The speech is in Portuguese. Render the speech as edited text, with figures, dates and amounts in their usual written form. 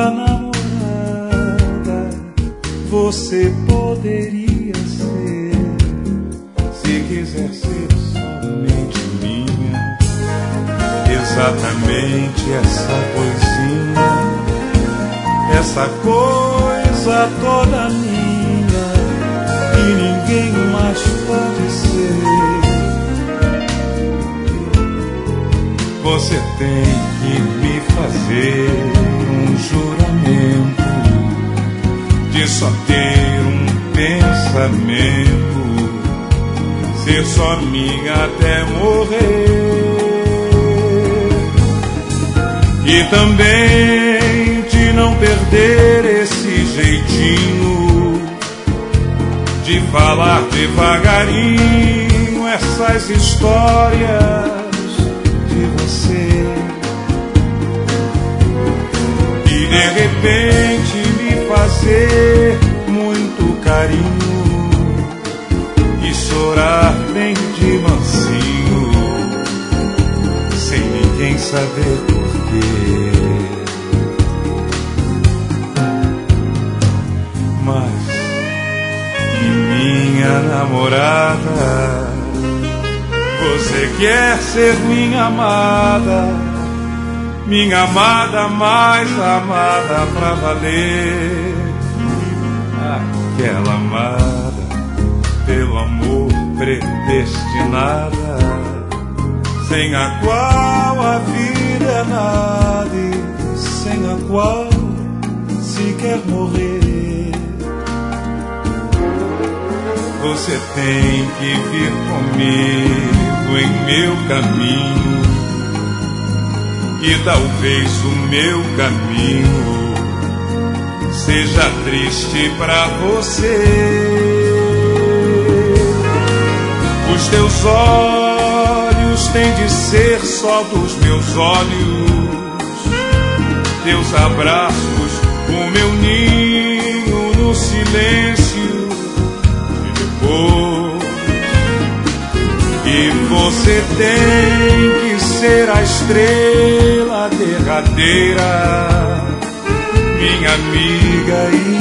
minha namorada, você poderia ser, se quiser ser somente minha. Exatamente essa coisinha, essa coisa toda minha, que ninguém mais pode ser. Você tem que me fazer um juramento de só ter um pensamento, ser só minha até morrer. E também de não perder esse jeitinho de falar devagarinho essas histórias de você. E de repente me fazer muito carinho e chorar bem de mansinho, sem ninguém saber porquê. Mas que minha namorada, você quer ser minha amada mais amada pra valer. Aquela amada pelo amor predestinada, sem a qual a vida é nada e sem a qual se quer morrer. Você tem que vir comigo em meu caminho, e talvez o meu caminho seja triste pra você. Os teus olhos têm de ser só dos meus olhos, teus abraços o meu ninho no silêncio. E você tem que ser a estrela derradeira, minha amiga e